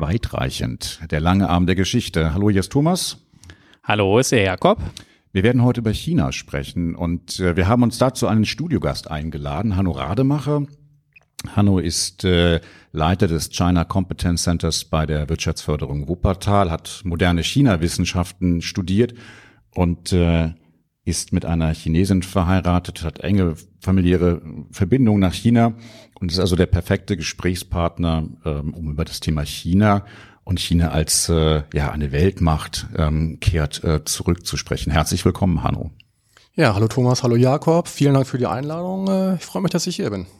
Weitreichend, der lange Arm der Geschichte. Hallo, hier ist Thomas. Hallo, ist der Jakob. Wir werden heute über China sprechen und wir haben uns dazu einen Studiogast eingeladen, Hanno Rademacher. Hanno ist Leiter des China Competence Centers bei der Wirtschaftsförderung Wuppertal, hat moderne China-Wissenschaften studiert und ist mit einer Chinesin verheiratet, hat enge familiäre Verbindungen nach China und ist also der perfekte Gesprächspartner, um über das Thema China und China als eine Weltmacht zurückzusprechen. Herzlich willkommen, Hanno. Ja, hallo Thomas, hallo Jakob. Vielen Dank für die Einladung. Ich freue mich, dass ich hier bin.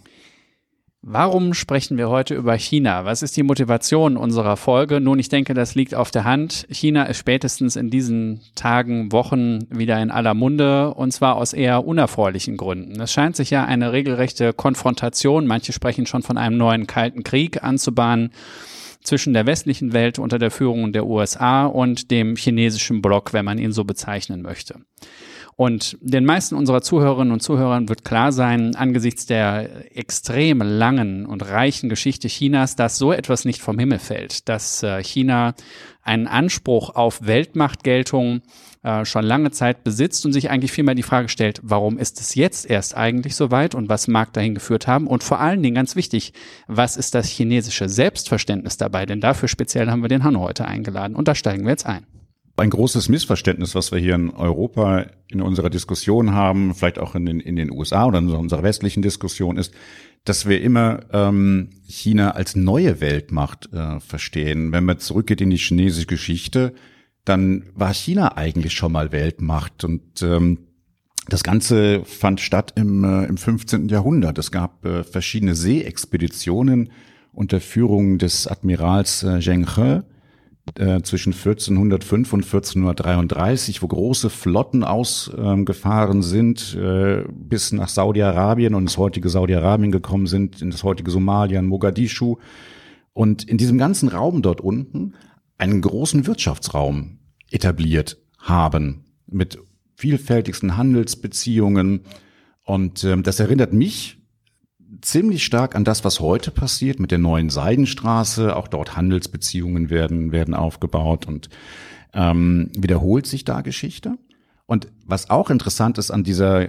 Warum sprechen wir heute über China? Was ist die Motivation unserer Folge? Nun, ich denke, das liegt auf der Hand. China ist spätestens in diesen Tagen, Wochen wieder in aller Munde, und zwar aus eher unerfreulichen Gründen. Es scheint sich ja eine regelrechte Konfrontation, manche sprechen schon von einem neuen Kalten Krieg, anzubahnen zwischen der westlichen Welt unter der Führung der USA und dem chinesischen Block, wenn man ihn so bezeichnen möchte. Und den meisten unserer Zuhörerinnen und Zuhörern wird klar sein, angesichts der extrem langen und reichen Geschichte Chinas, dass so etwas nicht vom Himmel fällt, dass China einen Anspruch auf Weltmachtgeltung schon lange Zeit besitzt und sich eigentlich vielmehr die Frage stellt, warum ist es jetzt erst eigentlich so weit und was mag dahin geführt haben? Und vor allen Dingen ganz wichtig, was ist das chinesische Selbstverständnis dabei? Denn dafür speziell haben wir den Hanno heute eingeladen und da steigen wir jetzt ein. Ein großes Missverständnis, was wir hier in Europa in unserer Diskussion haben, vielleicht auch in den USA oder in unserer westlichen Diskussion, ist, dass wir immer China als neue Weltmacht verstehen. Wenn man zurückgeht in die chinesische Geschichte, dann war China eigentlich schon mal Weltmacht und das Ganze fand statt im 15. Jahrhundert. Es gab verschiedene Seeexpeditionen unter Führung des Admirals Zheng He zwischen 1405 und 1433, wo große Flotten ausgefahren sind, bis nach Saudi-Arabien und ins heutige Saudi-Arabien gekommen sind, in das heutige Somalia, in Mogadischu. Und in diesem ganzen Raum dort unten einen großen Wirtschaftsraum etabliert haben, mit vielfältigsten Handelsbeziehungen. Und das erinnert mich ziemlich stark an das, was heute passiert mit der neuen Seidenstraße. Auch dort Handelsbeziehungen werden aufgebaut und wiederholt sich da Geschichte. Und was auch interessant ist an dieser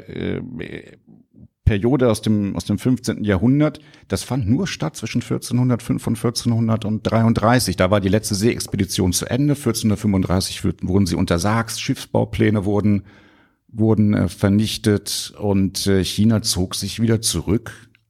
Periode aus dem 15. Jahrhundert, das fand nur statt zwischen 1405 und 1433. Da war die letzte Seeexpedition zu Ende. 1435 wurden sie untersagt, Schiffsbaupläne wurden vernichtet und China zog sich wieder zurück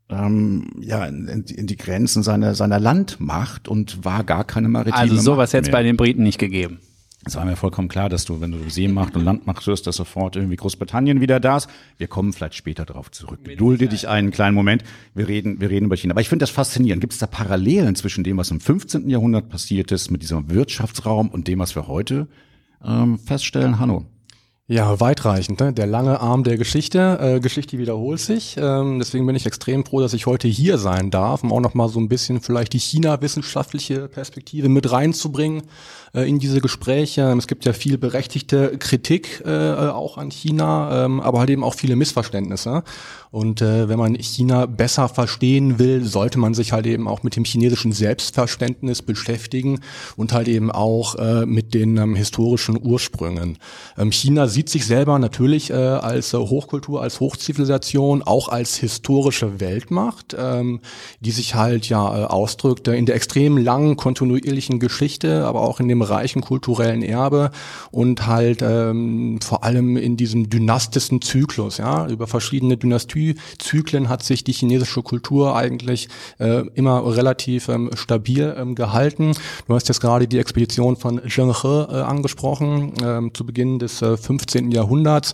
in die Grenzen seiner Landmacht und war gar keine maritime Also sowas Macht hätte es bei den Briten nicht gegeben. Es war mir vollkommen klar, dass wenn du Seemacht und Landmacht wirst, dass sofort irgendwie Großbritannien wieder da ist. Wir kommen vielleicht später darauf zurück. Gedulde dich einen kleinen Moment. Wir reden über China. Aber ich finde das faszinierend. Gibt es da Parallelen zwischen dem, was im 15. Jahrhundert passiert ist, mit diesem Wirtschaftsraum und dem, was wir heute feststellen? Hanno? Ja, weitreichend, ne? Der lange Arm der Geschichte. Geschichte wiederholt sich. Deswegen bin ich extrem froh, dass ich heute hier sein darf, um auch noch mal so ein bisschen vielleicht die China-wissenschaftliche Perspektive mit reinzubringen in diese Gespräche. Es gibt ja viel berechtigte Kritik auch an China, aber halt eben auch viele Missverständnisse. Und wenn man China besser verstehen will, sollte man sich halt eben auch mit dem chinesischen Selbstverständnis beschäftigen und halt eben auch mit den historischen Ursprüngen. China sieht sich selber natürlich als Hochkultur, als Hochzivilisation, auch als historische Weltmacht, die sich halt ausdrückt in der extrem langen, kontinuierlichen Geschichte, aber auch in dem reichen kulturellen Erbe und halt vor allem in diesem dynastischen Zyklus, über verschiedene Dynastiezyklen hat sich die chinesische Kultur eigentlich immer relativ stabil gehalten. Du hast jetzt gerade die Expedition von Zheng He angesprochen, zu Beginn des 15. Jahrhunderts,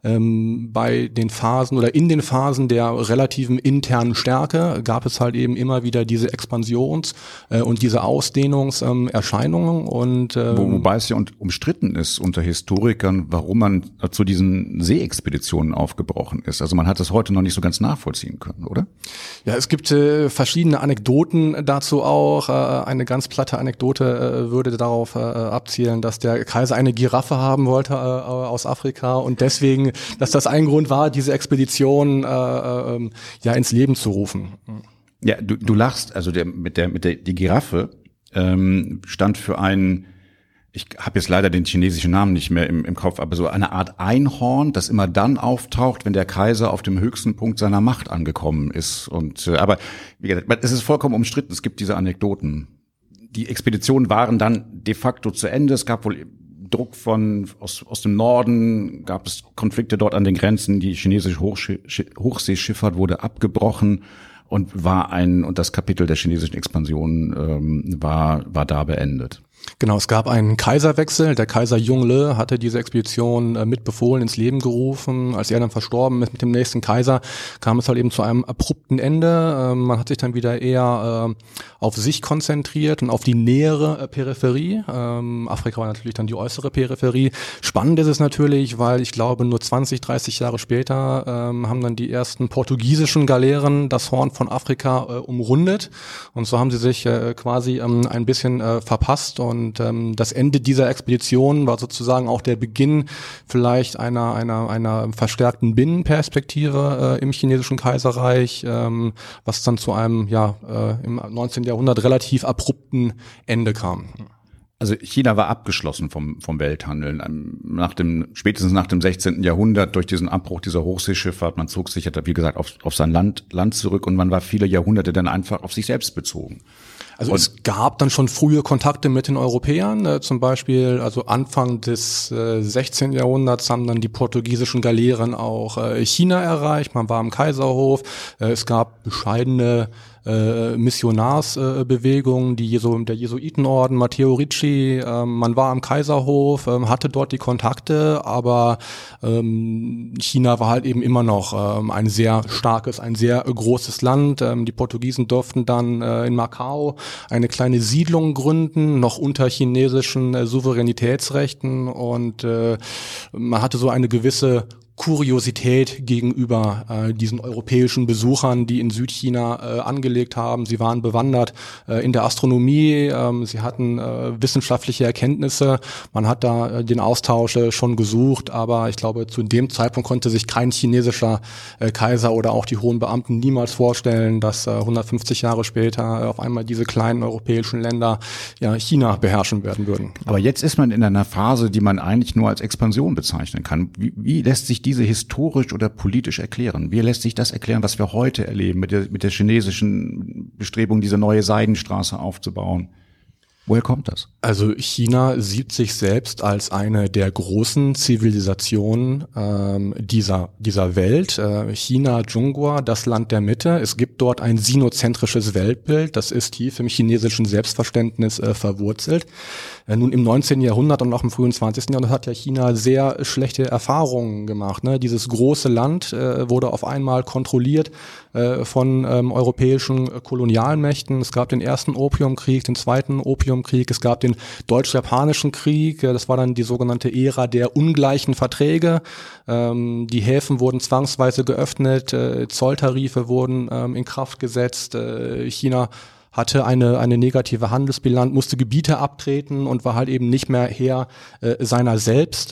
bei den Phasen oder in den Phasen der relativen internen Stärke gab es halt eben immer wieder diese Expansions- und diese Ausdehnungserscheinungen und wobei es ja umstritten ist unter Historikern, warum man zu diesen Seeexpeditionen aufgebrochen ist. Also man hat es heute noch nicht so ganz nachvollziehen können, oder? Ja, es gibt verschiedene Anekdoten dazu auch. Eine ganz platte Anekdote würde darauf abzielen, dass der Kaiser eine Giraffe haben wollte aus Afrika und deswegen, dass das ein Grund war, diese Expedition ins Leben zu rufen. Ja, du lachst, also die Giraffe stand für einen, ich habe jetzt leider den chinesischen Namen nicht mehr im Kopf, aber so eine Art Einhorn, das immer dann auftaucht, wenn der Kaiser auf dem höchsten Punkt seiner Macht angekommen ist. Und aber wie gesagt, es ist vollkommen umstritten. Es gibt diese Anekdoten. Die Expeditionen waren dann de facto zu Ende. Es gab wohl Druck aus dem Norden, gab es Konflikte dort an den Grenzen. Die chinesische Hochseeschifffahrt wurde abgebrochen und das Kapitel der chinesischen Expansion war da beendet. Genau, es gab einen Kaiserwechsel. Der Kaiser Yongle hatte diese Expedition mitbefohlen, ins Leben gerufen. Als er dann verstorben ist mit dem nächsten Kaiser, kam es halt eben zu einem abrupten Ende. Man hat sich dann wieder eher auf sich konzentriert und auf die nähere Peripherie. Afrika war natürlich dann die äußere Peripherie. Spannend ist es natürlich, weil ich glaube, nur 20, 30 Jahre später haben dann die ersten portugiesischen Galeeren das Horn von Afrika umrundet. Und so haben sie sich quasi ein bisschen verpasst. Und das Ende dieser Expedition war sozusagen auch der Beginn vielleicht einer verstärkten Binnenperspektive im chinesischen Kaiserreich, was dann zu einem im 19. Jahrhundert relativ abrupten Ende kam. Also China war abgeschlossen vom Welthandel. Spätestens nach dem 16. Jahrhundert durch diesen Abbruch dieser Hochseeschifffahrt. Man zog sich, wie gesagt, auf sein Land zurück und man war viele Jahrhunderte dann einfach auf sich selbst bezogen. Also es gab dann schon frühe Kontakte mit den Europäern, zum Beispiel, also Anfang des 16. Jahrhunderts haben dann die portugiesischen Galeeren auch China erreicht, man war am Kaiserhof, es gab bescheidene Missionarsbewegungen, der Jesuitenorden, Matteo Ricci, man war am Kaiserhof, hatte dort die Kontakte, aber China war halt eben immer noch ein sehr starkes, ein sehr großes Land. Die Portugiesen durften dann in Macau eine kleine Siedlung gründen, noch unter chinesischen Souveränitätsrechten, und man hatte so eine gewisse Kuriosität gegenüber diesen europäischen Besuchern, die in Südchina angelegt haben. Sie waren bewandert in der Astronomie, sie hatten wissenschaftliche Erkenntnisse. Man hat da den Austausch schon gesucht, aber ich glaube, zu dem Zeitpunkt konnte sich kein chinesischer Kaiser oder auch die hohen Beamten niemals vorstellen, dass 150 Jahre später auf einmal diese kleinen europäischen Länder China beherrschen werden würden. Aber jetzt ist man in einer Phase, die man eigentlich nur als Expansion bezeichnen kann. Wie lässt sich diese historisch oder politisch erklären? Wie lässt sich das erklären, was wir heute erleben mit der chinesischen Bestrebung, diese neue Seidenstraße aufzubauen? Woher kommt das? Also China sieht sich selbst als eine der großen Zivilisationen dieser Welt. China, Zhonghua, das Land der Mitte. Es gibt dort ein sinozentrisches Weltbild, das ist tief im chinesischen Selbstverständnis verwurzelt. Nun im 19. Jahrhundert und auch im frühen 20. Jahrhundert hat ja China sehr schlechte Erfahrungen gemacht. Dieses große Land wurde auf einmal kontrolliert von europäischen Kolonialmächten. Es gab den ersten Opiumkrieg, den zweiten Opiumkrieg, es gab den Deutsch-Japanischen Krieg, das war dann die sogenannte Ära der ungleichen Verträge. Die Häfen wurden zwangsweise geöffnet, Zolltarife wurden in Kraft gesetzt, China hatte eine negative Handelsbilanz, musste Gebiete abtreten und war halt eben nicht mehr Herr seiner selbst.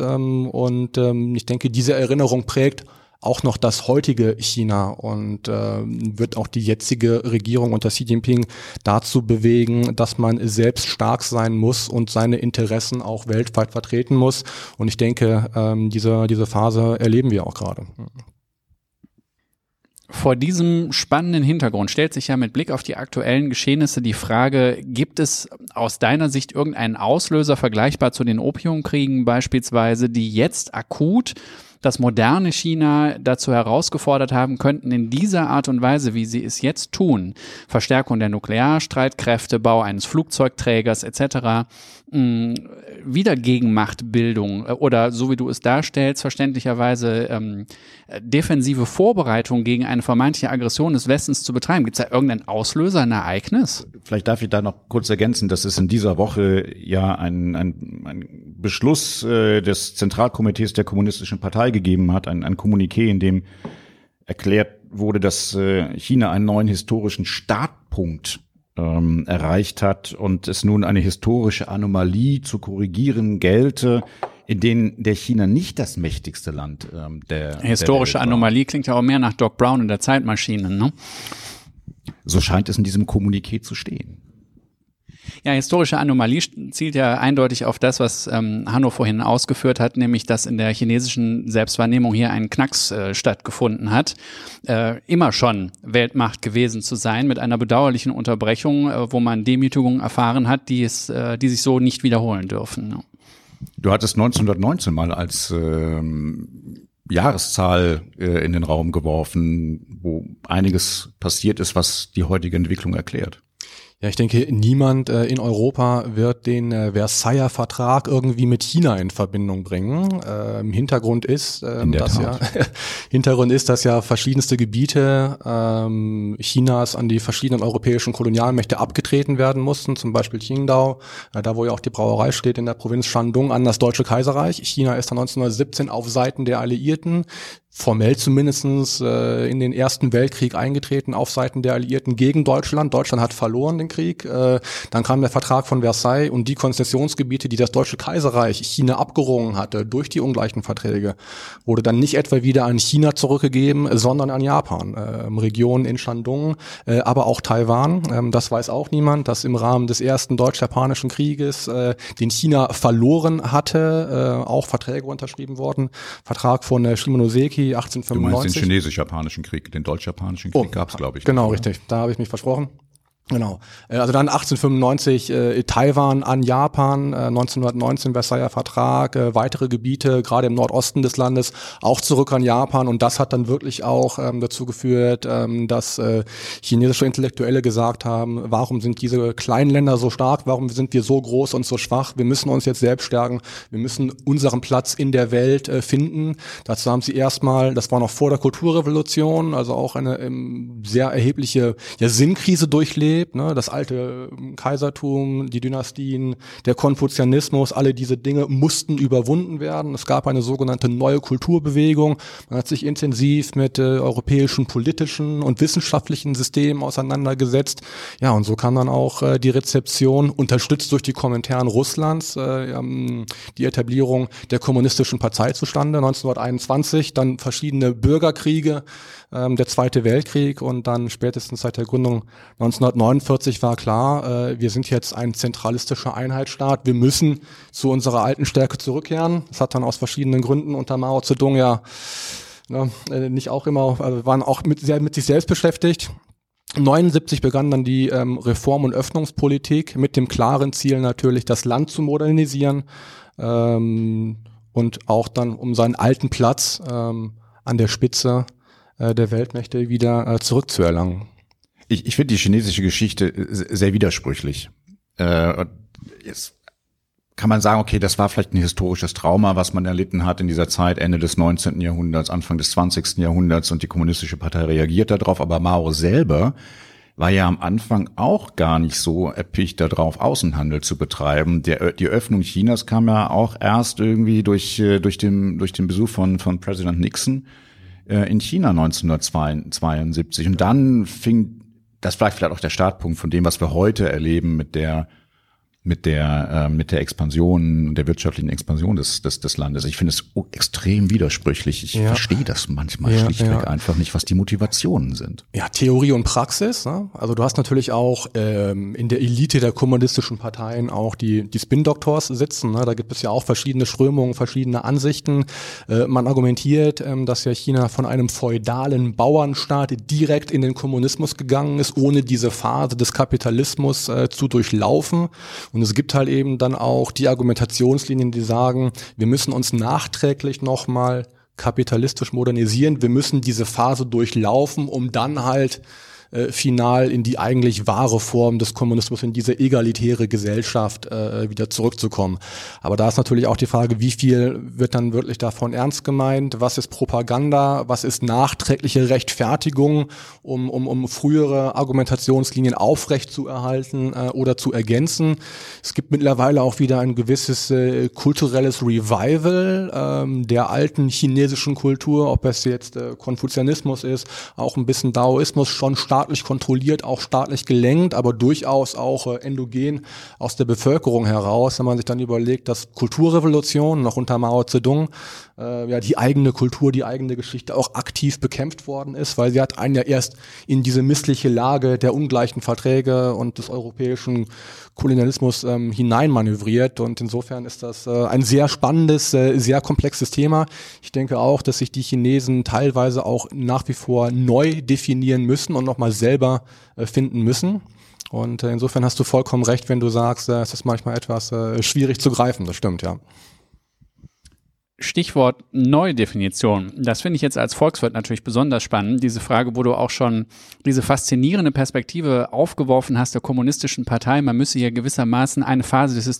Ich denke, diese Erinnerung prägt auch noch das heutige China und wird auch die jetzige Regierung unter Xi Jinping dazu bewegen, dass man selbst stark sein muss und seine Interessen auch weltweit vertreten muss. Und ich denke, diese Phase erleben wir auch gerade. Vor diesem spannenden Hintergrund stellt sich ja mit Blick auf die aktuellen Geschehnisse die Frage, gibt es aus deiner Sicht irgendeinen Auslöser vergleichbar zu den Opiumkriegen beispielsweise, die jetzt akut das moderne China dazu herausgefordert haben könnten, in dieser Art und Weise, wie sie es jetzt tun, Verstärkung der Nuklearstreitkräfte, Bau eines Flugzeugträgers etc., wieder Gegenmachtbildung oder, so wie du es darstellst, verständlicherweise defensive Vorbereitung gegen eine vermeintliche Aggression des Westens zu betreiben? Gibt es da irgendeinen Auslöser, ein Ereignis? Vielleicht darf ich da noch kurz ergänzen, dass es in dieser Woche ja ein Beschluss des Zentralkomitees der Kommunistischen Partei gegeben hat, ein Kommuniqué, in dem erklärt wurde, dass China einen neuen historischen Startpunkt erreicht hat und es nun eine historische Anomalie zu korrigieren gelte, in denen der China nicht das mächtigste Land der historische Welt war. Anomalie klingt ja auch mehr nach Doc Brown und der Zeitmaschine, ne? So scheint es in diesem Kommuniqué zu stehen. Ja, historische Anomalie zielt ja eindeutig auf das, was Hanno vorhin ausgeführt hat, nämlich dass in der chinesischen Selbstwahrnehmung hier ein Knacks stattgefunden hat. Immer schon Weltmacht gewesen zu sein, mit einer bedauerlichen Unterbrechung, wo man Demütigungen erfahren hat, die sich so nicht wiederholen dürfen. Ne? Du hattest 1919 mal als Jahreszahl in den Raum geworfen, wo einiges passiert ist, was die heutige Entwicklung erklärt. Ja, ich denke, niemand in Europa wird den Versailler Vertrag irgendwie mit China in Verbindung bringen. Hintergrund ist, dass ja verschiedenste Gebiete Chinas an die verschiedenen europäischen Kolonialmächte abgetreten werden mussten, zum Beispiel Qingdao, da wo ja auch die Brauerei steht in der Provinz Shandong, an das Deutsche Kaiserreich. China ist dann 1917 auf Seiten der Alliierten, formell zumindestens in den Ersten Weltkrieg eingetreten auf Seiten der Alliierten gegen Deutschland. Deutschland hat verloren den Krieg. Dann kam der Vertrag von Versailles und die Konzessionsgebiete, die das Deutsche Kaiserreich China abgerungen hatte durch die ungleichen Verträge, wurde dann nicht etwa wieder an China zurückgegeben, sondern an Japan. Regionen in Shandong, aber auch Taiwan. Das weiß auch niemand, dass im Rahmen des ersten deutsch-japanischen Krieges, den China verloren hatte, auch Verträge unterschrieben worden. Vertrag von Shimonoseki 1895. Du meinst den chinesisch-japanischen Krieg, den deutsch-japanischen Krieg gab's, glaube ich. Genau, richtig. Da habe ich mich versprochen. Genau. Also dann 1895 Taiwan an Japan, 1919 Versailler Vertrag, weitere Gebiete, gerade im Nordosten des Landes, auch zurück an Japan. Und das hat dann wirklich auch dazu geführt, dass chinesische Intellektuelle gesagt haben, warum sind diese kleinen Länder so stark, warum sind wir so groß und so schwach? Wir müssen uns jetzt selbst stärken, wir müssen unseren Platz in der Welt finden. Dazu haben sie erstmal, das war noch vor der Kulturrevolution, also auch eine sehr erhebliche Sinnkrise durchlebt. Das alte Kaisertum, die Dynastien, der Konfuzianismus, alle diese Dinge mussten überwunden werden. Es gab eine sogenannte neue Kulturbewegung. Man hat sich intensiv mit europäischen politischen und wissenschaftlichen Systemen auseinandergesetzt. Ja, und so kam dann auch die Rezeption, unterstützt durch die Komintern Russlands, die Etablierung der kommunistischen Partei zustande. 1921 dann verschiedene Bürgerkriege, der Zweite Weltkrieg und dann spätestens seit der Gründung 1949 war klar, wir sind jetzt ein zentralistischer Einheitsstaat, wir müssen zu unserer alten Stärke zurückkehren. Das hat dann aus verschiedenen Gründen unter Mao Zedong nicht auch immer, also waren auch mit sich selbst beschäftigt. 1979 begann dann die Reform- und Öffnungspolitik mit dem klaren Ziel natürlich, das Land zu modernisieren und auch dann um seinen alten Platz an der Spitze der Weltmächte wieder zurückzuerlangen. Ich finde die chinesische Geschichte sehr widersprüchlich. Jetzt kann man sagen, okay, das war vielleicht ein historisches Trauma, was man erlitten hat in dieser Zeit, Ende des 19. Jahrhunderts, Anfang des 20. Jahrhunderts und die kommunistische Partei reagiert darauf, aber Mao selber war ja am Anfang auch gar nicht so erpicht darauf, Außenhandel zu betreiben. Die Öffnung Chinas kam ja auch erst irgendwie durch den Besuch von Präsident Nixon in China 1972. Und dann fing, das war vielleicht auch der Startpunkt von dem, was wir heute erleben mit der Expansion, der wirtschaftlichen Expansion des Landes. Ich finde es extrem widersprüchlich. Ich verstehe das manchmal schlichtweg einfach nicht, was die Motivationen sind. Ja, Theorie und Praxis. Ne? Also du hast natürlich auch in der Elite der kommunistischen Parteien auch die Spin-Doktors sitzen. Ne? Da gibt es ja auch verschiedene Strömungen, verschiedene Ansichten. Man argumentiert, dass ja China von einem feudalen Bauernstaat direkt in den Kommunismus gegangen ist, ohne diese Phase des Kapitalismus zu durchlaufen. Und es gibt halt eben dann auch die Argumentationslinien, die sagen, wir müssen uns nachträglich nochmal kapitalistisch modernisieren, wir müssen diese Phase durchlaufen, um dann halt final in die eigentlich wahre Form des Kommunismus, in diese egalitäre Gesellschaft wieder zurückzukommen. Aber da ist natürlich auch die Frage, wie viel wird dann wirklich davon ernst gemeint? Was ist Propaganda? Was ist nachträgliche Rechtfertigung, um frühere Argumentationslinien aufrechtzuerhalten oder zu ergänzen? Es gibt mittlerweile auch wieder ein gewisses kulturelles Revival der alten chinesischen Kultur, ob es jetzt Konfuzianismus ist, auch ein bisschen Daoismus, schon stark staatlich kontrolliert, auch staatlich gelenkt, aber durchaus auch endogen aus der Bevölkerung heraus, wenn man sich dann überlegt, dass Kulturrevolution noch unter Mao Zedong die eigene Kultur, die eigene Geschichte auch aktiv bekämpft worden ist, weil sie hat einen ja erst in diese missliche Lage der ungleichen Verträge und des europäischen Kolonialismus hineinmanövriert, und insofern ist das ein sehr spannendes, sehr komplexes Thema. Ich denke auch, dass sich die Chinesen teilweise auch nach wie vor neu definieren müssen und nochmal selber finden müssen. Und insofern hast du vollkommen recht, wenn du sagst, es ist manchmal etwas schwierig zu greifen, das stimmt, ja. Stichwort Neudefinition. Das finde ich jetzt als Volkswirt natürlich besonders spannend. Diese Frage, wo du auch schon diese faszinierende Perspektive aufgeworfen hast der kommunistischen Partei. Man müsse hier gewissermaßen eine Phase des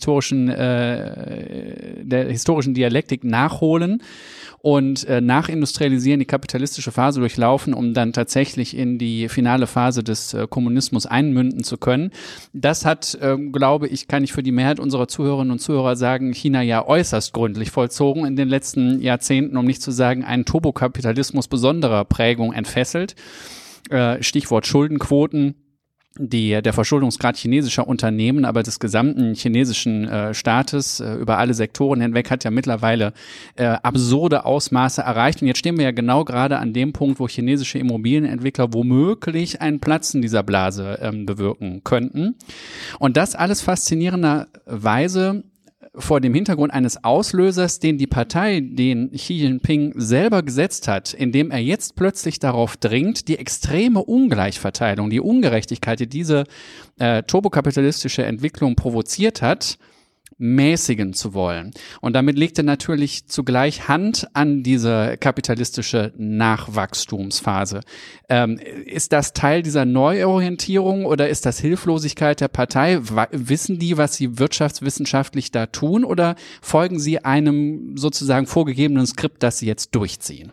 der historischen Dialektik nachholen und nachindustrialisieren, die kapitalistische Phase durchlaufen, um dann tatsächlich in die finale Phase des Kommunismus einmünden zu können. Das hat, glaube ich, kann ich für die Mehrheit unserer Zuhörerinnen und Zuhörer sagen, China ja äußerst gründlich vollzogen in den letzten Jahrzehnten, um nicht zu sagen, einen Turbokapitalismus besonderer Prägung entfesselt. Stichwort Schuldenquoten. Der Verschuldungsgrad chinesischer Unternehmen, aber des gesamten chinesischen Staates über alle Sektoren hinweg hat ja mittlerweile absurde Ausmaße erreicht. Und jetzt stehen wir ja genau gerade an dem Punkt, wo chinesische Immobilienentwickler womöglich ein Platzen dieser Blase bewirken könnten. Und das alles faszinierenderweise vor dem Hintergrund eines Auslösers, den die Partei, den Xi Jinping selber gesetzt hat, indem er jetzt plötzlich darauf dringt, die extreme Ungleichverteilung, die Ungerechtigkeit, die diese turbokapitalistische Entwicklung provoziert hat, mäßigen zu wollen. Und damit legt er natürlich zugleich Hand an diese kapitalistische Nachwachstumsphase. Ist das Teil dieser Neuorientierung oder ist das Hilflosigkeit der Partei? Wissen die, was sie wirtschaftswissenschaftlich da tun, oder folgen sie einem sozusagen vorgegebenen Skript, das sie jetzt durchziehen?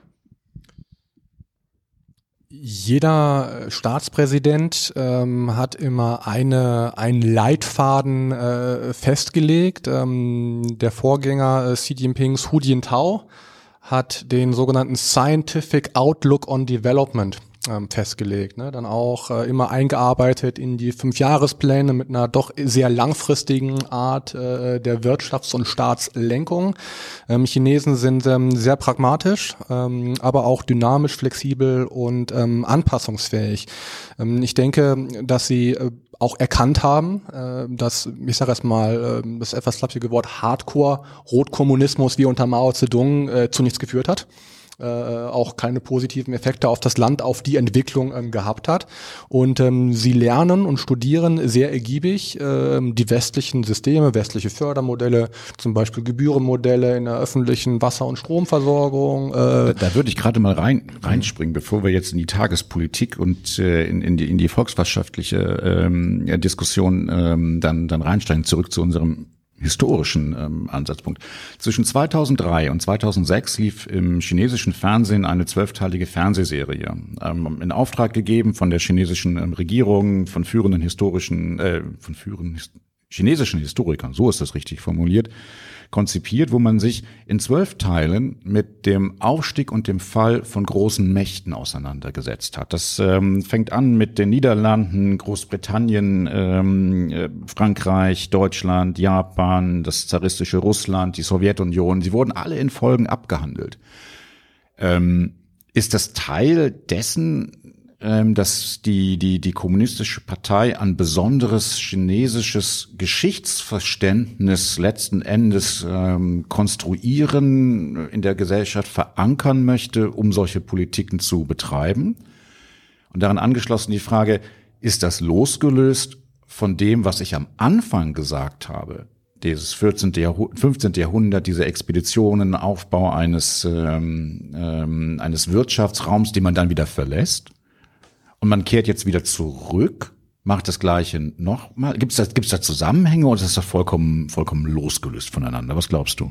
Jeder Staatspräsident hat immer einen Leitfaden festgelegt. Der Vorgänger Xi Jinpings, Hu Jintao, hat den sogenannten Scientific Outlook on Development festgelegt, ne? Dann auch immer eingearbeitet in die 5-Jahrespläne mit einer doch sehr langfristigen Art der Wirtschafts- und Staatslenkung. Chinesen sind sehr pragmatisch, aber auch dynamisch, flexibel und anpassungsfähig. Ich denke, dass sie auch erkannt haben, dass, ich sage erst mal, das etwas flapsige Wort Hardcore-Rotkommunismus wie unter Mao Zedong zu nichts geführt hat. Auch keine positiven Effekte auf das Land, auf die Entwicklung gehabt hat. Und sie lernen und studieren sehr ergiebig die westlichen Systeme, westliche Fördermodelle, zum Beispiel Gebührenmodelle in der öffentlichen Wasser- und Stromversorgung. Da würde ich gerade mal reinspringen, bevor wir jetzt in die Tagespolitik und in die volkswirtschaftliche Diskussion dann reinsteigen, zurück zu unserem historischen Ansatzpunkt. Zwischen 2003 und 2006 lief im chinesischen Fernsehen eine 12-teilige Fernsehserie, in Auftrag gegeben von der chinesischen Regierung, von führenden chinesischen Historikern, so ist das richtig formuliert, konzipiert, wo man sich in 12 Teilen mit dem Aufstieg und dem Fall von großen Mächten auseinandergesetzt hat. Das fängt an mit den Niederlanden, Großbritannien, Frankreich, Deutschland, Japan, das zaristische Russland, die Sowjetunion. Sie wurden alle in Folgen abgehandelt. Ist das Teil dessen, dass die kommunistische Partei ein besonderes chinesisches Geschichtsverständnis letzten Endes konstruieren, in der Gesellschaft verankern möchte, um solche Politiken zu betreiben? Und daran angeschlossen die Frage, ist das losgelöst von dem, was ich am Anfang gesagt habe? Dieses 15. Jahrhundert, diese Expeditionen, Aufbau eines Wirtschaftsraums, den man dann wieder verlässt? Und man kehrt jetzt wieder zurück, macht das Gleiche nochmal. Gibt's da Zusammenhänge oder ist das vollkommen losgelöst voneinander? Was glaubst du?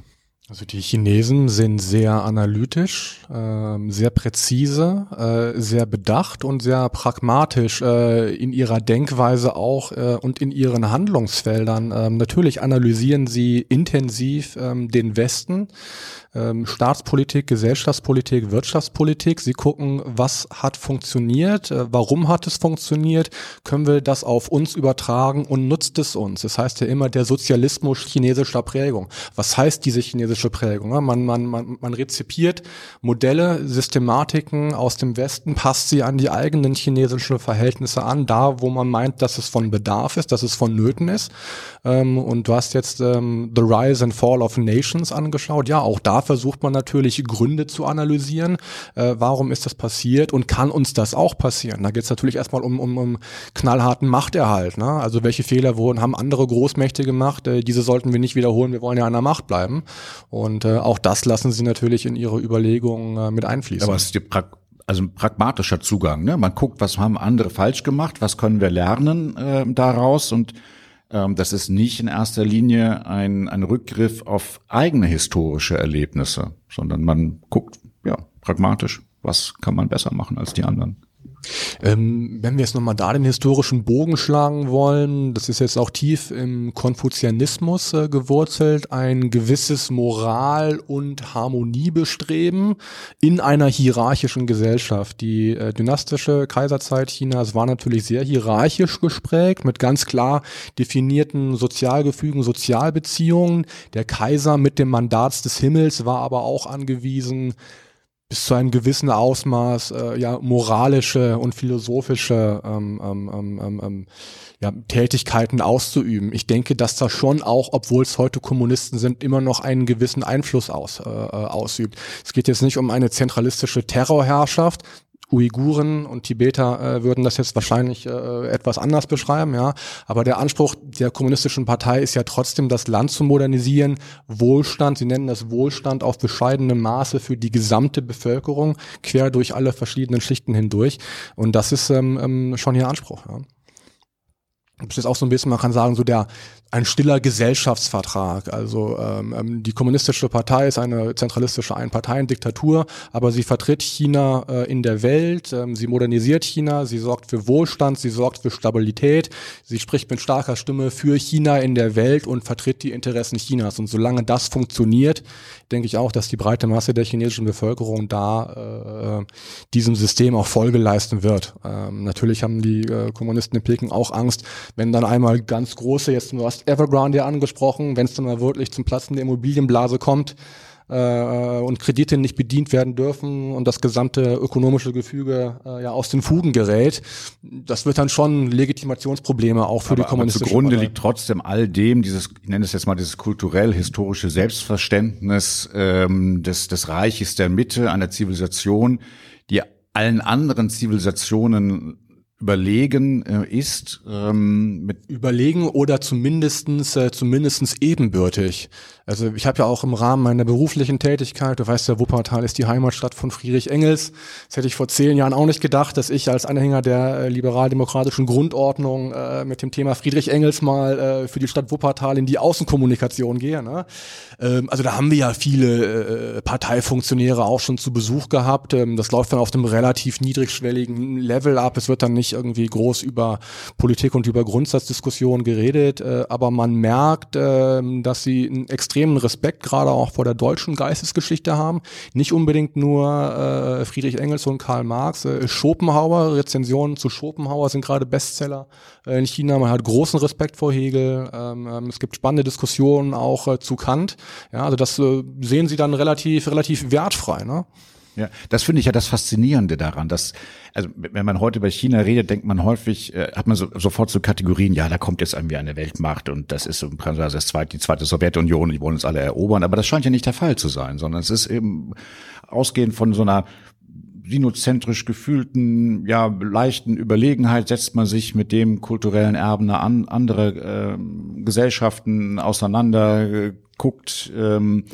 Also die Chinesen sind sehr analytisch, sehr präzise, sehr bedacht und sehr pragmatisch in ihrer Denkweise auch und in ihren Handlungsfeldern. Natürlich analysieren sie intensiv den Westen, Staatspolitik, Gesellschaftspolitik, Wirtschaftspolitik. Sie gucken, was hat funktioniert, warum hat es funktioniert, können wir das auf uns übertragen und nutzt es uns. Das heißt ja immer der Sozialismus chinesischer Prägung. Was heißt diese chinesische Prägung? Man rezipiert Modelle, Systematiken aus dem Westen, passt sie an die eigenen chinesischen Verhältnisse an, da wo man meint, dass es von Bedarf ist, dass es vonnöten ist. Und du hast jetzt The Rise and Fall of Nations angeschaut. Ja, auch da versucht man natürlich Gründe zu analysieren. Warum ist das passiert und kann uns das auch passieren? Da geht es natürlich erstmal um knallharten Machterhalt. Ne? Also welche Fehler haben andere Großmächte gemacht? Diese sollten wir nicht wiederholen. Wir wollen ja an der Macht bleiben. Und auch das lassen sie natürlich in ihre Überlegungen mit einfließen. Aber es ist also ein pragmatischer Zugang. Ne? Man guckt, was haben andere falsch gemacht, was können wir lernen daraus, und das ist nicht in erster Linie ein Rückgriff auf eigene historische Erlebnisse, sondern man guckt pragmatisch, was kann man besser machen als die anderen. Wenn wir jetzt nochmal da den historischen Bogen schlagen wollen, das ist jetzt auch tief im Konfuzianismus gewurzelt, ein gewisses Moral- und Harmoniebestreben in einer hierarchischen Gesellschaft. Die dynastische Kaiserzeit Chinas war natürlich sehr hierarchisch gesprägt, mit ganz klar definierten Sozialgefügen, Sozialbeziehungen. Der Kaiser mit dem Mandat des Himmels war aber auch angewiesen, bis zu einem gewissen Ausmaß moralische und philosophische Tätigkeiten auszuüben. Ich denke, dass das schon auch, obwohl es heute Kommunisten sind, immer noch einen gewissen Einfluss ausübt. Es geht jetzt nicht um eine zentralistische Terrorherrschaft. Uiguren und Tibeter würden das jetzt wahrscheinlich etwas anders beschreiben, ja. Aber der Anspruch der kommunistischen Partei ist ja trotzdem, das Land zu modernisieren, Wohlstand, sie nennen das Wohlstand auf bescheidenem Maße für die gesamte Bevölkerung, quer durch alle verschiedenen Schichten hindurch. Und das ist schon ihr Anspruch, ja. Das ist auch so ein bisschen, man kann sagen, so ein stiller Gesellschaftsvertrag. Also die kommunistische Partei ist eine zentralistische Einparteiendiktatur, aber sie vertritt China in der Welt, sie modernisiert China, sie sorgt für Wohlstand, sie sorgt für Stabilität, sie spricht mit starker Stimme für China in der Welt und vertritt die Interessen Chinas. Und solange das funktioniert, denke ich auch, dass die breite Masse der chinesischen Bevölkerung da diesem System auch Folge leisten wird. Natürlich haben die Kommunisten in Peking auch Angst, wenn dann einmal ganz große, jetzt du hast Evergrande ja angesprochen, wenn es dann mal wirklich zum Platzen der Immobilienblase kommt und Kredite nicht bedient werden dürfen und das gesamte ökonomische Gefüge aus den Fugen gerät, das wird dann schon Legitimationsprobleme auch für die kommunistische Partei. Aber zugrunde liegt trotzdem all dem ich nenne es jetzt mal dieses kulturell-historische Selbstverständnis des Reiches der Mitte, einer Zivilisation, die allen anderen Zivilisationen überlegen ist, mit überlegen oder zumindestens ebenbürtig. Also ich habe ja auch im Rahmen meiner beruflichen Tätigkeit, du weißt ja, Wuppertal ist die Heimatstadt von Friedrich Engels. Das hätte ich vor 10 Jahren auch nicht gedacht, dass ich als Anhänger der liberal-demokratischen Grundordnung mit dem Thema Friedrich Engels mal für die Stadt Wuppertal in die Außenkommunikation gehe. Ne? Also da haben wir ja viele Parteifunktionäre auch schon zu Besuch gehabt. Das läuft dann auf einem relativ niedrigschwelligen Level ab. Es wird dann nicht irgendwie groß über Politik und über Grundsatzdiskussionen geredet, aber man merkt, dass sie einen extremen Respekt gerade auch vor der deutschen Geistesgeschichte haben. Nicht unbedingt nur Friedrich Engels und Karl Marx. Schopenhauer, Rezensionen zu Schopenhauer sind gerade Bestseller in China. Man hat großen Respekt vor Hegel. Es gibt spannende Diskussionen auch zu Kant. Ja, also das sehen sie dann relativ wertfrei, ne? Ja, das finde ich ja das Faszinierende daran, dass, also wenn man heute über China redet, denkt man häufig, hat man sofort so Kategorien, ja, da kommt jetzt irgendwie eine Weltmacht und das ist die zweite Sowjetunion, die wollen uns alle erobern, aber das scheint ja nicht der Fall zu sein, sondern es ist eben ausgehend von so einer sinozentrisch gefühlten, leichten Überlegenheit setzt man sich mit dem kulturellen Erben anderer Gesellschaften auseinander, guckt,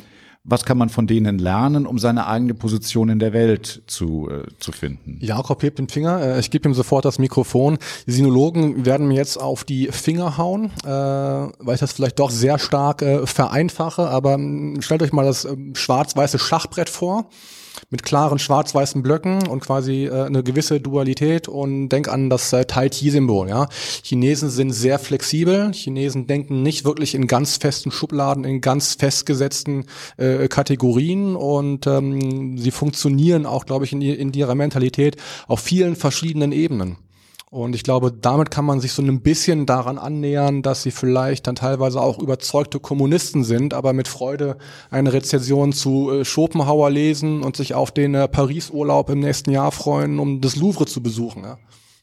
Was kann man von denen lernen, um seine eigene Position in der Welt zu finden? Jakob hebt den Finger. Ich gebe ihm sofort das Mikrofon. Die Sinologen werden mir jetzt auf die Finger hauen, weil ich das vielleicht doch sehr stark vereinfache. Aber stellt euch mal das schwarz-weiße Schachbrett vor, mit klaren schwarz-weißen Blöcken und quasi eine gewisse Dualität, und denk an das Tai-Chi-Symbol. Ja? Chinesen sind sehr flexibel. Chinesen denken nicht wirklich in ganz festen Schubladen, in ganz festgesetzten Kategorien, und sie funktionieren auch, glaube ich, in ihrer Mentalität auf vielen verschiedenen Ebenen. Und ich glaube, damit kann man sich so ein bisschen daran annähern, dass sie vielleicht dann teilweise auch überzeugte Kommunisten sind, aber mit Freude eine Rezension zu Schopenhauer lesen und sich auf den Paris-Urlaub im nächsten Jahr freuen, um das Louvre zu besuchen. Ja.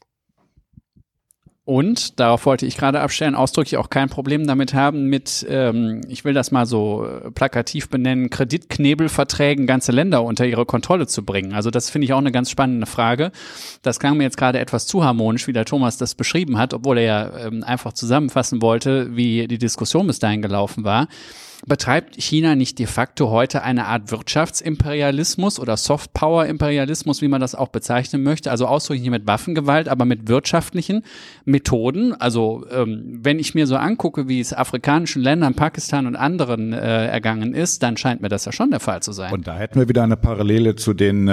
Und, darauf wollte ich gerade abstellen, ausdrücklich auch kein Problem damit haben, mit, ich will das mal so plakativ benennen, Kreditknebelverträgen ganze Länder unter ihre Kontrolle zu bringen. Also das finde ich auch eine ganz spannende Frage. Das klang mir jetzt gerade etwas zu harmonisch, wie der Thomas das beschrieben hat, obwohl er ja einfach zusammenfassen wollte, wie die Diskussion bis dahin gelaufen war. Betreibt China nicht de facto heute eine Art Wirtschaftsimperialismus oder Softpower-Imperialismus, wie man das auch bezeichnen möchte? Also ausdrücklich nicht mit Waffengewalt, aber mit wirtschaftlichen Methoden. Also wenn ich mir so angucke, wie es afrikanischen Ländern, Pakistan und anderen ergangen ist, dann scheint mir das ja schon der Fall zu sein. Und da hätten wir wieder eine Parallele zu den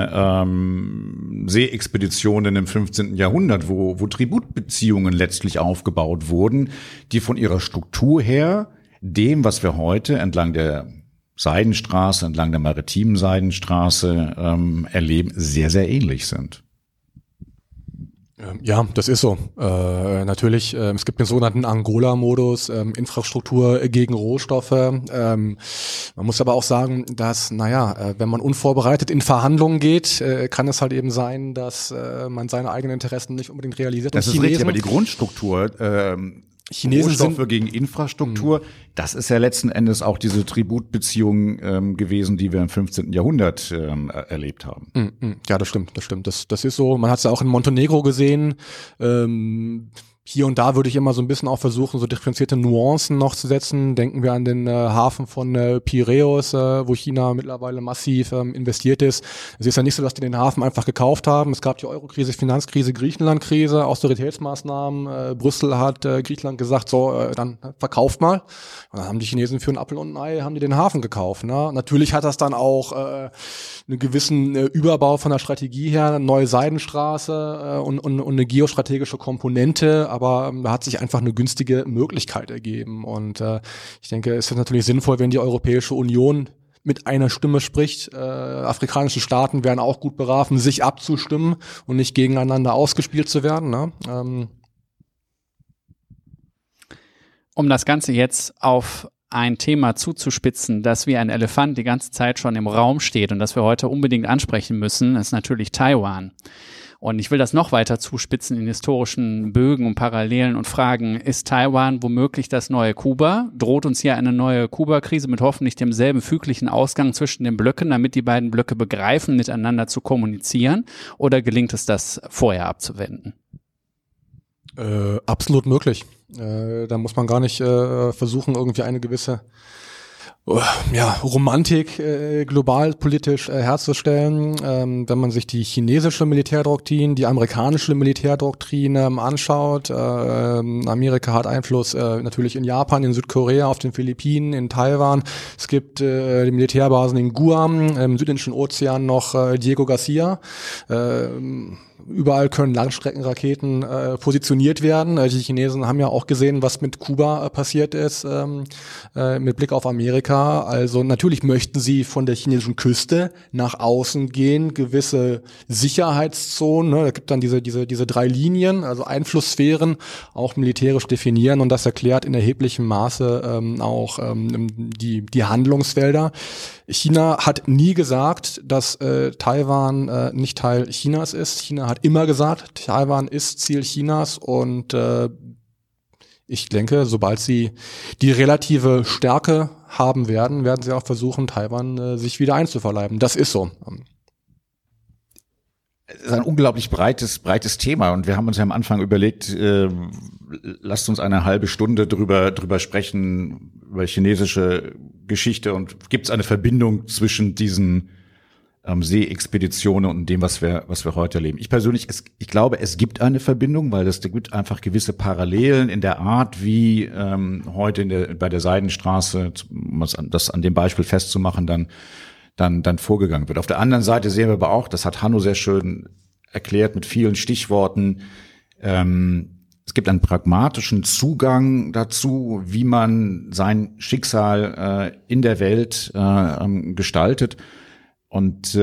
Seeexpeditionen im 15. Jahrhundert, wo Tributbeziehungen letztlich aufgebaut wurden, die von ihrer Struktur her dem, was wir heute entlang der Seidenstraße, entlang der maritimen Seidenstraße erleben, sehr, sehr ähnlich sind. Ja, das ist so. Natürlich, es gibt den sogenannten Angola-Modus, Infrastruktur gegen Rohstoffe. Man muss aber auch sagen, dass, wenn man unvorbereitet in Verhandlungen geht, kann es halt eben sein, dass man seine eigenen Interessen nicht unbedingt realisiert. Das ist richtig, aber die Grundstruktur, Rohstoffe gegen Infrastruktur, das ist ja letzten Endes auch diese Tributbeziehung gewesen, die wir im 15. Jahrhundert erlebt haben. Ja, das stimmt. Das ist so. Man hat es ja auch in Montenegro gesehen. Hier und da würde ich immer so ein bisschen auch versuchen, so differenzierte Nuancen noch zu setzen. Denken wir an den Hafen von Piräus, wo China mittlerweile massiv investiert ist. Es ist ja nicht so, dass die den Hafen einfach gekauft haben. Es gab die Euro-Krise, Finanzkrise, Griechenland-Krise, Austeritätsmaßnahmen. Brüssel hat Griechenland gesagt, so, dann verkauft mal. Und dann haben die Chinesen für einen Apfel und ein Ei, haben die den Hafen gekauft. Ne? Natürlich hat das dann auch einen gewissen Überbau von der Strategie her, eine neue Seidenstraße und eine geostrategische Komponente, aber da hat sich einfach eine günstige Möglichkeit ergeben. Und ich denke, es ist natürlich sinnvoll, wenn die Europäische Union mit einer Stimme spricht. Afrikanische Staaten wären auch gut beraten, sich abzustimmen und nicht gegeneinander ausgespielt zu werden. Ne? Um das Ganze jetzt auf ein Thema zuzuspitzen, das wie ein Elefant die ganze Zeit schon im Raum steht und das wir heute unbedingt ansprechen müssen, ist natürlich Taiwan. Und ich will das noch weiter zuspitzen in historischen Bögen und Parallelen und fragen, ist Taiwan womöglich das neue Kuba? Droht uns hier eine neue Kuba-Krise mit hoffentlich demselben füglichen Ausgang zwischen den Blöcken, damit die beiden Blöcke begreifen, miteinander zu kommunizieren? Oder gelingt es, das vorher abzuwenden? Absolut möglich. Da muss man gar nicht versuchen, irgendwie eine gewisse Romantik global politisch herzustellen. Wenn man sich die chinesische Militärdoktrin, die amerikanische Militärdoktrin anschaut, Amerika hat Einfluss natürlich in Japan, in Südkorea, auf den Philippinen, in Taiwan. Es gibt die Militärbasen in Guam, im Südindischen Ozean noch Diego Garcia. Überall können Langstreckenraketen positioniert werden. Die Chinesen haben ja auch gesehen, was mit Kuba passiert ist, mit Blick auf Amerika. Also natürlich möchten sie von der chinesischen Küste nach außen gehen, gewisse Sicherheitszonen. Da gibt dann diese 3 Linien, also Einflusssphären, auch militärisch definieren, und das erklärt in erheblichem Maße auch die Handlungsfelder. China hat nie gesagt, dass Taiwan nicht Teil Chinas ist. China hat immer gesagt, Taiwan ist Ziel Chinas, und ich denke, sobald sie die relative Stärke haben werden sie auch versuchen, Taiwan sich wieder einzuverleiben. Das ist so. Es ist ein unglaublich breites Thema, und wir haben uns ja am Anfang überlegt, lasst uns eine halbe Stunde drüber sprechen, über chinesische Geschichte und gibt es eine Verbindung zwischen diesen Seeexpeditionen und dem, was wir heute erleben? Ich persönlich, ich glaube, es gibt eine Verbindung, weil es gibt einfach gewisse Parallelen in der Art, wie heute bei der Seidenstraße, das an dem Beispiel festzumachen, dann vorgegangen wird. Auf der anderen Seite sehen wir aber auch, das hat Hanno sehr schön erklärt mit vielen Stichworten, es gibt einen pragmatischen Zugang dazu, wie man sein Schicksal in der Welt gestaltet. Und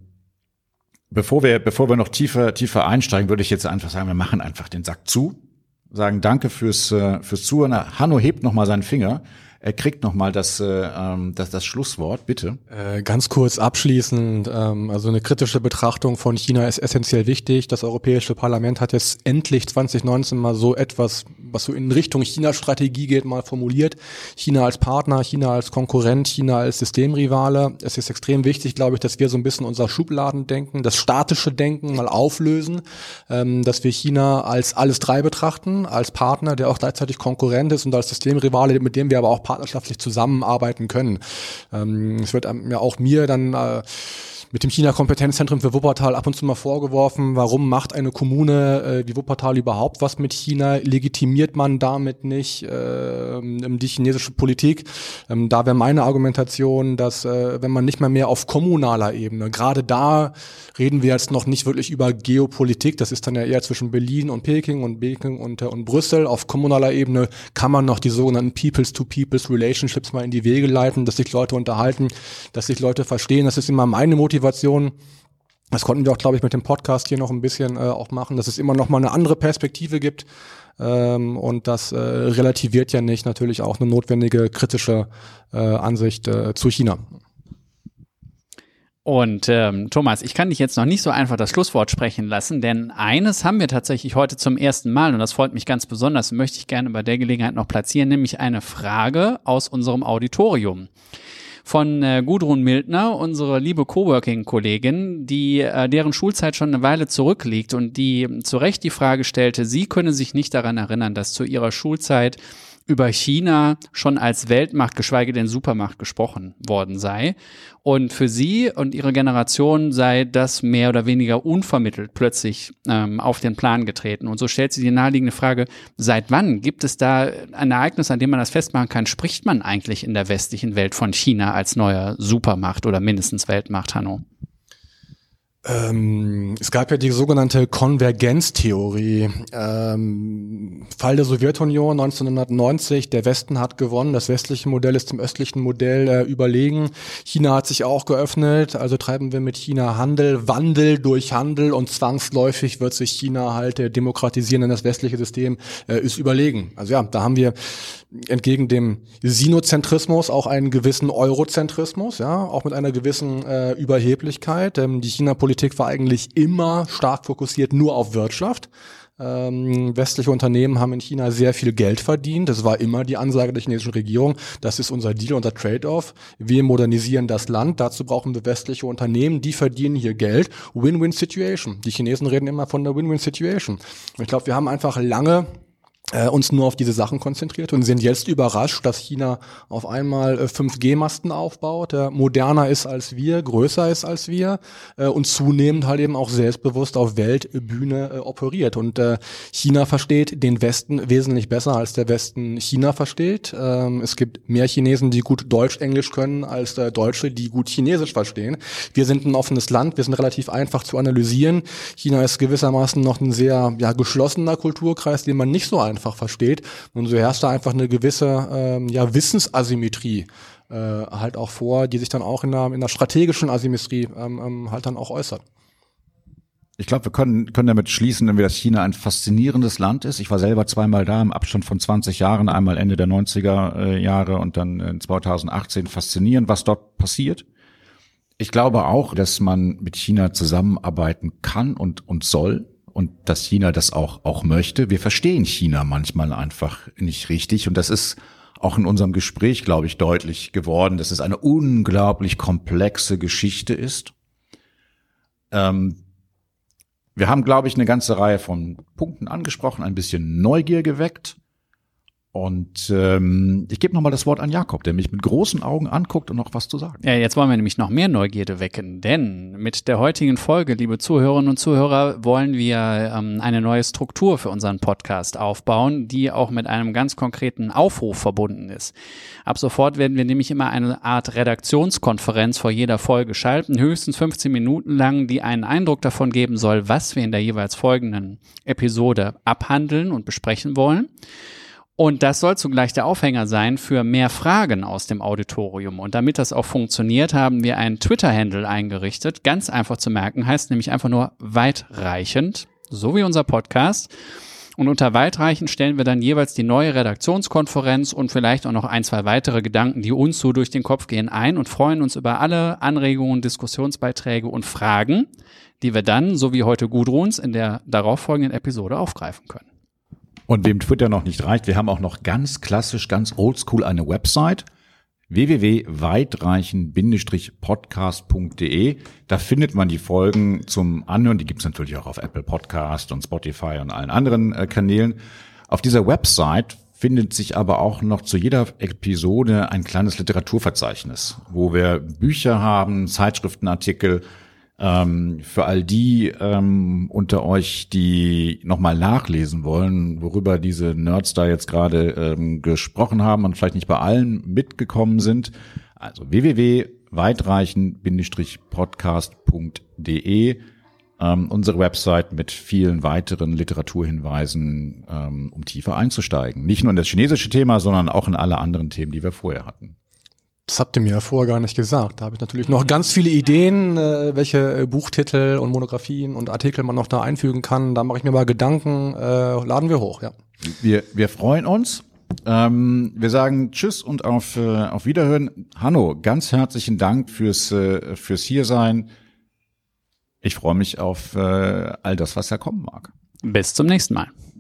bevor wir noch tiefer einsteigen, würde ich jetzt einfach sagen, wir machen einfach den Sack zu, sagen Danke fürs Zuhören. Hanno hebt noch mal seinen Finger. Er kriegt noch mal das Schlusswort, bitte. Ganz kurz abschließend, also eine kritische Betrachtung von China ist essentiell wichtig. Das Europäische Parlament hat jetzt endlich 2019 mal so etwas, was so in Richtung China-Strategie geht, mal formuliert. China als Partner, China als Konkurrent, China als Systemrivale. Es ist extrem wichtig, glaube ich, dass wir so ein bisschen unser Schubladendenken, das statische Denken mal auflösen, dass wir China als alles drei betrachten, als Partner, der auch gleichzeitig Konkurrent ist und als Systemrivale, mit dem wir aber auch partnerschaftlich zusammenarbeiten können. Es wird ja auch mir dann mit dem China-Kompetenzzentrum für Wuppertal ab und zu mal vorgeworfen, warum macht eine Kommune wie Wuppertal überhaupt was mit China? Legitimiert man damit nicht die chinesische Politik? Da wäre meine Argumentation, dass wenn man nicht mehr auf kommunaler Ebene, gerade da reden wir jetzt noch nicht wirklich über Geopolitik, das ist dann ja eher zwischen Berlin und Peking und Brüssel. Auf kommunaler Ebene kann man noch die sogenannten Peoples-to-Peoples Relationships mal in die Wege leiten, dass sich Leute unterhalten, dass sich Leute verstehen. Das ist immer meine Motivation. Das konnten wir auch, glaube ich, mit dem Podcast hier noch ein bisschen auch machen, dass es immer noch mal eine andere Perspektive gibt. Und das relativiert ja nicht natürlich auch eine notwendige kritische Ansicht zu China. Und Thomas, ich kann dich jetzt noch nicht so einfach das Schlusswort sprechen lassen, denn eines haben wir tatsächlich heute zum ersten Mal und das freut mich ganz besonders, möchte ich gerne bei der Gelegenheit noch platzieren, nämlich eine Frage aus unserem Auditorium. Von Gudrun Mildner, unsere liebe Coworking-Kollegin, deren Schulzeit schon eine Weile zurückliegt und die zu Recht die Frage stellte, sie könne sich nicht daran erinnern, dass zu ihrer Schulzeit über China schon als Weltmacht, geschweige denn Supermacht gesprochen worden sei. Und für sie und ihre Generation sei das mehr oder weniger unvermittelt plötzlich auf den Plan getreten. Und so stellt sie die naheliegende Frage, seit wann gibt es da ein Ereignis, an dem man das festmachen kann? Spricht man eigentlich in der westlichen Welt von China als neuer Supermacht oder mindestens Weltmacht, Hanno? Es gab ja die sogenannte Konvergenztheorie. Fall der Sowjetunion 1990, der Westen hat gewonnen, das westliche Modell ist dem östlichen Modell überlegen. China hat sich auch geöffnet, also treiben wir mit China Handel, Wandel durch Handel und zwangsläufig wird sich China halt demokratisieren, denn das westliche System ist überlegen. Also ja, da haben wir entgegen dem Sinozentrismus auch einen gewissen Eurozentrismus, ja, auch mit einer gewissen Überheblichkeit. Die China-Politik war eigentlich immer stark fokussiert nur auf Wirtschaft. Westliche Unternehmen haben in China sehr viel Geld verdient. Das war immer die Ansage der chinesischen Regierung. Das ist unser Deal, unser Trade-off. Wir modernisieren das Land. Dazu brauchen wir westliche Unternehmen. Die verdienen hier Geld. Win-Win-Situation. Die Chinesen reden immer von der Win-Win-Situation. Und ich glaube, wir haben einfach lange uns nur auf diese Sachen konzentriert und sind jetzt überrascht, dass China auf einmal 5G-Masten aufbaut, moderner ist als wir, größer ist als wir und zunehmend halt eben auch selbstbewusst auf Weltbühne operiert. Und China versteht den Westen wesentlich besser, als der Westen China versteht. Es gibt mehr Chinesen, die gut Deutsch, Englisch können, als Deutsche, die gut Chinesisch verstehen. Wir sind ein offenes Land, wir sind relativ einfach zu analysieren. China ist gewissermaßen noch ein sehr geschlossener Kulturkreis, den man nicht so einfach versteht. Und so herrscht da einfach eine gewisse Wissensasymmetrie halt auch vor, die sich dann auch in einer strategischen Asymmetrie halt dann auch äußert. Ich glaube, wir können damit schließen, dass China ein faszinierendes Land ist. Ich war selber zweimal da im Abstand von 20 Jahren, einmal Ende der 90er Jahre und dann 2018. Faszinierend, was dort passiert. Ich glaube auch, dass man mit China zusammenarbeiten kann und soll. Und dass China das auch möchte. Wir verstehen China manchmal einfach nicht richtig. Und das ist auch in unserem Gespräch, glaube ich, deutlich geworden, dass es eine unglaublich komplexe Geschichte ist. Wir haben, glaube ich, eine ganze Reihe von Punkten angesprochen, ein bisschen Neugier geweckt. Und ich gebe nochmal das Wort an Jakob, der mich mit großen Augen anguckt und noch was zu sagen. Ja, jetzt wollen wir nämlich noch mehr Neugierde wecken, denn mit der heutigen Folge, liebe Zuhörerinnen und Zuhörer, wollen wir eine neue Struktur für unseren Podcast aufbauen, die auch mit einem ganz konkreten Aufruf verbunden ist. Ab sofort werden wir nämlich immer eine Art Redaktionskonferenz vor jeder Folge schalten, höchstens 15 Minuten lang, die einen Eindruck davon geben soll, was wir in der jeweils folgenden Episode abhandeln und besprechen wollen. Und das soll zugleich der Aufhänger sein für mehr Fragen aus dem Auditorium. Und damit das auch funktioniert, haben wir einen Twitter-Handle eingerichtet. Ganz einfach zu merken, heißt nämlich einfach nur weitreichend, so wie unser Podcast. Und unter weitreichend stellen wir dann jeweils die neue Redaktionskonferenz und vielleicht auch noch 1, 2 weitere Gedanken, die uns so durch den Kopf gehen, ein und freuen uns über alle Anregungen, Diskussionsbeiträge und Fragen, die wir dann, so wie heute Gudruns, in der darauffolgenden Episode aufgreifen können. Und wem Twitter noch nicht reicht, wir haben auch noch ganz klassisch, ganz oldschool eine Website, www.weitreichen-podcast.de. Da findet man die Folgen zum Anhören. Die gibt's natürlich auch auf Apple Podcast und Spotify und allen anderen Kanälen. Auf dieser Website findet sich aber auch noch zu jeder Episode ein kleines Literaturverzeichnis, wo wir Bücher haben, Zeitschriftenartikel, für all die unter euch, die nochmal nachlesen wollen, worüber diese Nerds da jetzt gerade gesprochen haben und vielleicht nicht bei allen mitgekommen sind. Also www.weitreichen-podcast.de, unsere Website mit vielen weiteren Literaturhinweisen, um tiefer einzusteigen. Nicht nur in das chinesische Thema, sondern auch in alle anderen Themen, die wir vorher hatten. Das habt ihr mir ja vorher gar nicht gesagt. Da habe ich natürlich noch ganz viele Ideen, welche Buchtitel und Monographien und Artikel man noch da einfügen kann. Da mache ich mir mal Gedanken, laden wir hoch, ja. Wir freuen uns. Wir sagen Tschüss und auf Wiederhören. Hanno, ganz herzlichen Dank fürs Hiersein. Ich freue mich auf all das, was da kommen mag. Bis zum nächsten Mal.